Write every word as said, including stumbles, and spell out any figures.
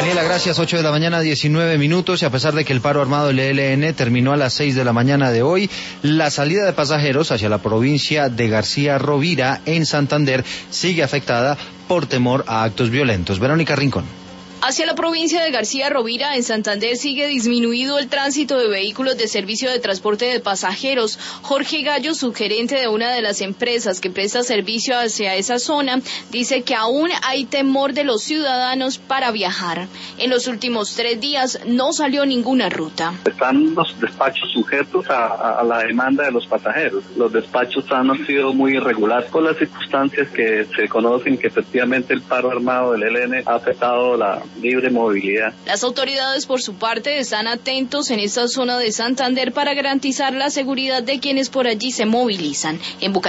Daniela, gracias. ocho de la mañana, diecinueve minutos, y a pesar de que el paro armado del E L N terminó a las seis de la mañana de hoy, la salida de pasajeros hacia la provincia de García Rovira en Santander sigue afectada por temor a actos violentos. Verónica Rincón. Hacia la provincia de García Rovira, en Santander, sigue disminuido el tránsito de vehículos de servicio de transporte de pasajeros. Jorge Gallo, subgerente de una de las empresas que presta servicio hacia esa zona, dice que aún hay temor de los ciudadanos para viajar. En los últimos tres días no salió ninguna ruta. Están los despachos sujetos a, a la demanda de los pasajeros. Los despachos han sido muy irregulares por las circunstancias que se conocen, que efectivamente el paro armado del E L N ha afectado la libre movilidad. Las autoridades, por su parte, están atentos en esta zona de Santander para garantizar la seguridad de quienes por allí se movilizan. En Bucaramanga